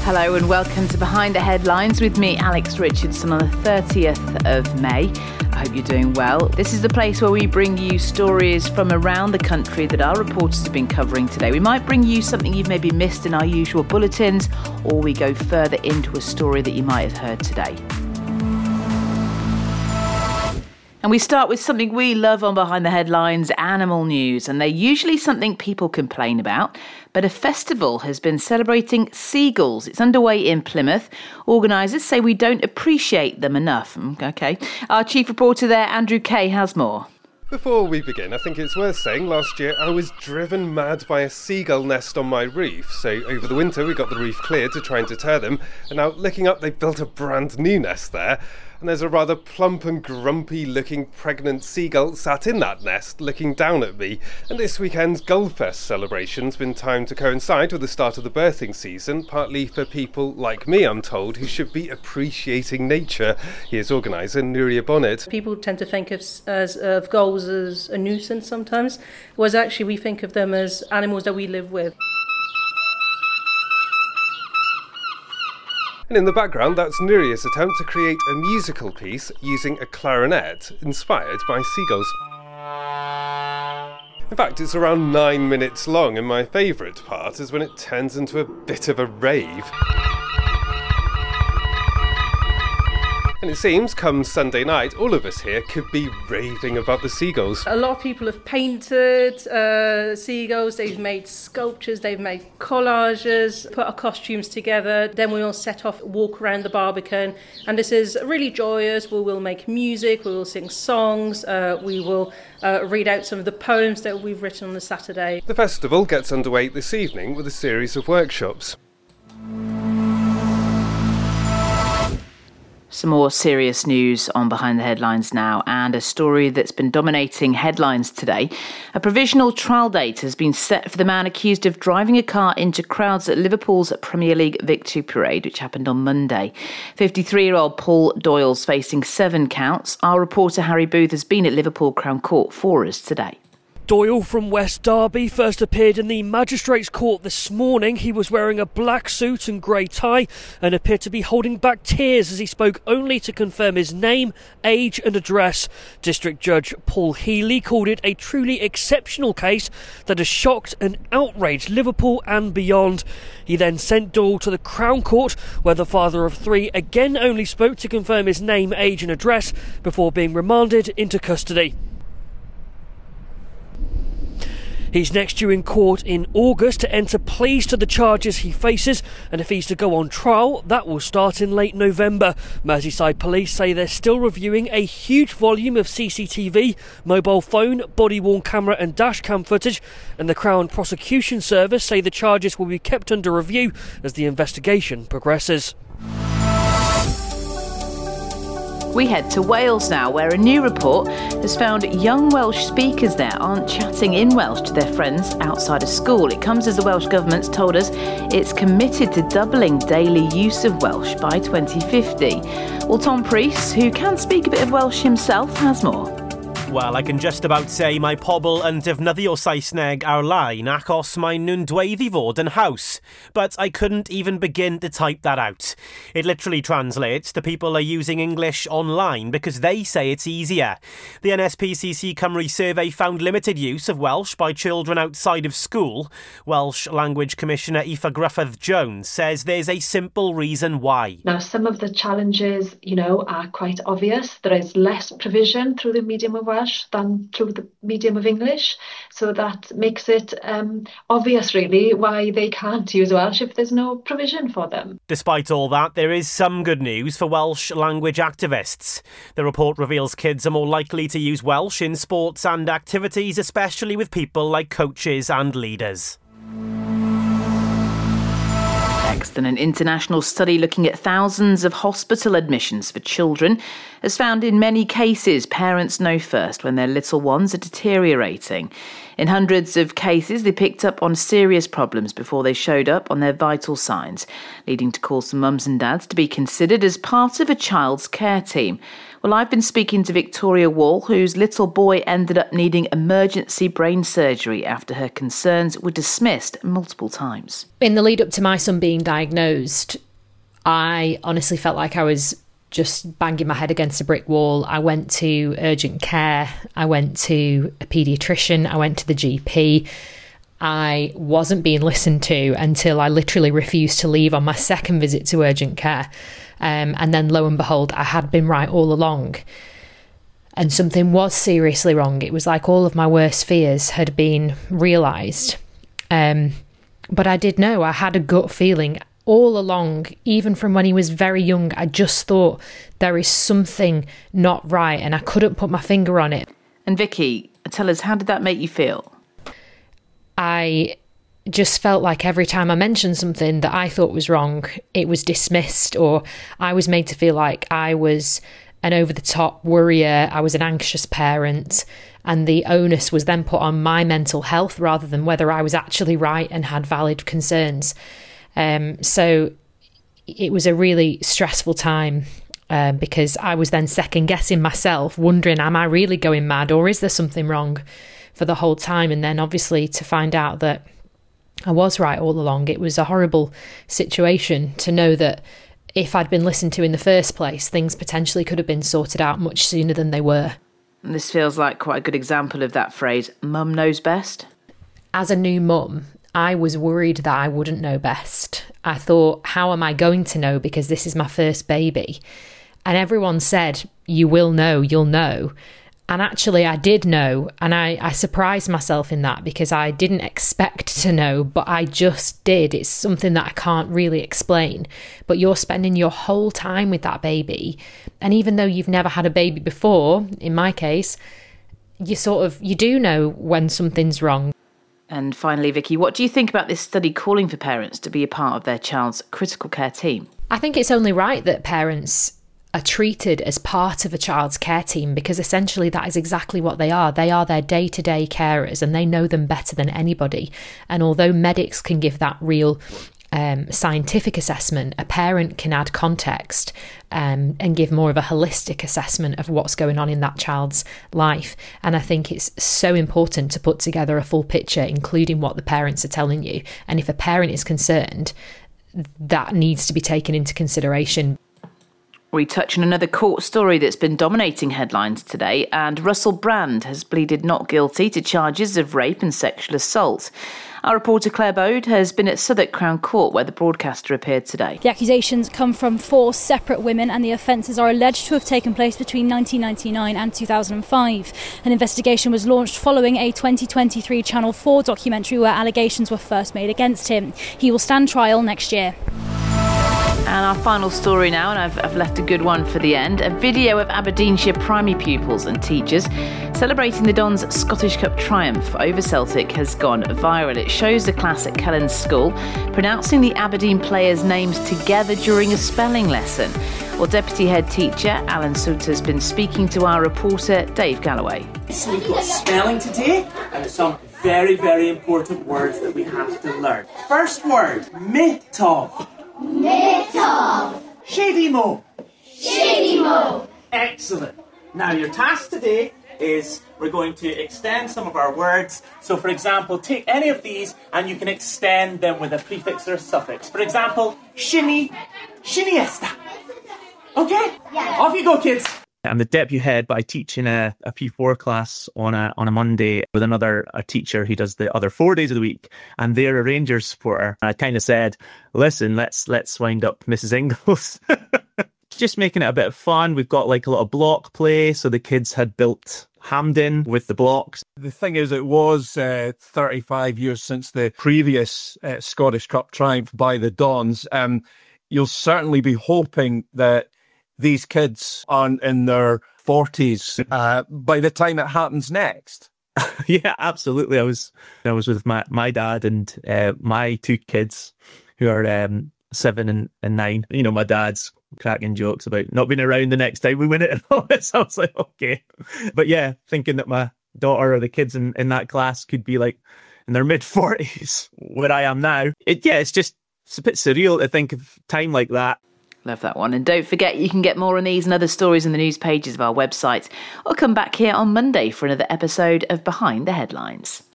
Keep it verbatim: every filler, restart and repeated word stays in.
Hello and welcome to Behind the Headlines with me, Alex Richardson, on the thirtieth of May. I hope you're doing well. This is the place where we bring you stories from around the country that our reporters have been covering today. We might bring you something you've maybe missed in our usual bulletins, or we go further into a story that you might have heard today. And we start with something we love on Behind the Headlines, animal news. And they're usually something people complain about. But a festival has been celebrating seagulls. It's underway in Plymouth. Organisers say we don't appreciate them enough. OK. Our chief reporter there, Andrew Kay, has more. Before we begin, I think it's worth saying last year I was driven mad by a seagull nest on my roof. So over the winter we got the roof cleared to try and deter them. And now looking up, they've built a brand new nest there. And there's a rather plump and grumpy looking pregnant seagull sat in that nest looking down at me. And this weekend's Gullfest celebration's been timed to coincide with the start of the birthing season, partly for people like me, I'm told, who should be appreciating nature. Here's organiser Nuria Bonnet. People tend to think of, as, of gulls as a nuisance sometimes, whereas actually we think of them as animals that we live with. And in the background, that's Nuria's attempt to create a musical piece using a clarinet inspired by seagulls. In fact, it's around nine minutes long, and my favourite part is when it turns into a bit of a rave. And it seems, come Sunday night, all of us here could be raving about the seagulls. A lot of people have painted uh, seagulls, they've made sculptures, they've made collages, put our costumes together. Then we will set off, walk around the Barbican. And this is really joyous. We will make music, we will sing songs, uh, we will uh, read out some of the poems that we've written on the Saturday. The festival gets underway this evening with a series of workshops. Some more serious news on Behind the Headlines now, and a story that's been dominating headlines today. A provisional trial date has been set for the man accused of driving a car into crowds at Liverpool's Premier League victory parade, which happened on Monday. fifty-three-year-old Paul Doyle's facing seven counts. Our reporter Harry Booth has been at Liverpool Crown Court for us today. Doyle from West Derby first appeared in the Magistrates' Court this morning. He was wearing a black suit and grey tie and appeared to be holding back tears as he spoke only to confirm his name, age and address. District Judge Paul Healy called it a truly exceptional case that has shocked and outraged Liverpool and beyond. He then sent Doyle to the Crown Court, where the father of three again only spoke to confirm his name, age and address before being remanded into custody. He's next due in court in August to enter pleas to the charges he faces, and if he's to go on trial, that will start in late November. Merseyside police say they're still reviewing a huge volume of C C T V, mobile phone, body-worn camera and dashcam footage, and the Crown Prosecution Service say the charges will be kept under review as the investigation progresses. We head to Wales now, where a new report has found young Welsh speakers there aren't chatting in Welsh to their friends outside of school. It comes as the Welsh Government's told us it's committed to doubling daily use of Welsh by twenty fifty. Well, Tom Priest, who can speak a bit of Welsh himself, has more. Wel, I can just about say mae pobl yn defnyddio Saesneg ar-lein achos mae nhw'n dweud I fod yn haws. But I couldn't even begin to type that out. It literally translates to people are using English online because they say it's easier. The N S P C C Cymru survey found limited use of Welsh by children outside of school. Welsh Language Commissioner Aoife Gruffydd-Jones says there's a simple reason why. Now, some of the challenges, you know, are quite obvious. There is less provision through the medium of Welsh than through the medium of English, so that makes it um, obvious really why they can't use Welsh if there's no provision for them. Despite all that, there is some good news for Welsh language activists. The report reveals kids are more likely to use Welsh in sports and activities, especially with people like coaches and leaders. And an international study looking at thousands of hospital admissions for children has found in many cases parents know first when their little ones are deteriorating. In hundreds of cases, they picked up on serious problems before they showed up on their vital signs, leading to calls for mums and dads to be considered as part of a child's care team. Well, I've been speaking to Victoria Wall, whose little boy ended up needing emergency brain surgery after her concerns were dismissed multiple times. In the lead up to my son being diagnosed, I honestly felt like I was just banging my head against a brick wall. I went to urgent care, I went to a paediatrician, I went to the G P. I wasn't being listened to until I literally refused to leave on my second visit to urgent care. Um, and then lo and behold, I had been right all along. And something was seriously wrong. It was like all of my worst fears had been realised. Um, but I did know, I had a gut feeling all along, even from when he was very young. I just thought there is something not right and I couldn't put my finger on it. And Vicky, tell us, how did that make you feel? I just felt like every time I mentioned something that I thought was wrong, it was dismissed, or I was made to feel like I was an over-the-top worrier, I was an anxious parent, and the onus was then put on my mental health rather than whether I was actually right and had valid concerns. Um, so it was a really stressful time um, because I was then second-guessing myself, wondering, am I really going mad or is there something wrong, for the whole time? And then obviously to find out that I was right all along. It was a horrible situation to know that if I'd been listened to in the first place, things potentially could have been sorted out much sooner than they were. And this feels like quite a good example of that phrase, mum knows best. As a new mum, I was worried that I wouldn't know best. I thought, how am I going to know, because this is my first baby? And everyone said, you will know, you'll know. And actually I did know, and I, I surprised myself in that because I didn't expect to know, but I just did. It's something that I can't really explain. But you're spending your whole time with that baby. And even though you've never had a baby before, in my case, you sort of, you do know when something's wrong. And finally, Vicky, what do you think about this study calling for parents to be a part of their child's critical care team? I think it's only right that parents are treated as part of a child's care team, because essentially that is exactly what they are. They are their day-to-day carers and they know them better than anybody. And although medics can give that real um, scientific assessment, a parent can add context um, and give more of a holistic assessment of what's going on in that child's life. And I think it's so important to put together a full picture, including what the parents are telling you. And if a parent is concerned, that needs to be taken into consideration. We touch on another court story that's been dominating headlines today, and Russell Brand has pleaded not guilty to charges of rape and sexual assault. Our reporter Claire Bode has been at Southwark Crown Court, where the broadcaster appeared today. The accusations come from four separate women, and the offences are alleged to have taken place between nineteen ninety-nine and two thousand five. An investigation was launched following a twenty twenty-three Channel four documentary where allegations were first made against him. He will stand trial next year. And our final story now, and I've, I've left a good one for the end. A video of Aberdeenshire primary pupils and teachers celebrating the Dons Scottish Cup triumph over Celtic has gone viral. It shows the class at Kellen's School pronouncing the Aberdeen players' names together during a spelling lesson. Well, Deputy Head Teacher Alan Soot has been speaking to our reporter Dave Galloway. So we've got spelling today and some very, very important words that we have to learn. First word, mitov. Mitov. Shady-mo. Shady-mo. Excellent. Now your task today is we're going to extend some of our words. So for example, take any of these and you can extend them with a prefix or a suffix. For example, shinny, shiniesta. Okay? Yeah. Off you go, kids. I'm the deputy head, but I teach in a, a P four class on a on a Monday with another a teacher who does the other four days of the week, and they're a Rangers supporter. And I kind of said, "Listen, let's let's wind up Missus Ingles." Just making it a bit of fun. We've got like a lot of block play, so the kids had built Hampden with the blocks. The thing is, it was uh, thirty-five years since the previous uh, Scottish Cup triumph by the Dons. Um, you'll certainly be hoping that these kids aren't in their forties uh, by the time it happens next. Yeah, absolutely. I was I was with my, my dad and uh, my two kids who are um, seven and, and nine. You know, my dad's cracking jokes about not being around the next time we win it and all this. I was like, okay. But yeah, thinking that my, daughter or the kids in, in that class could be like in their mid forties where I am now. It, yeah, it's just it's a bit surreal to think of time like that. Love that one. And don't forget, you can get more on these and other stories in the news pages of our website, or come back here on Monday for another episode of Behind the Headlines.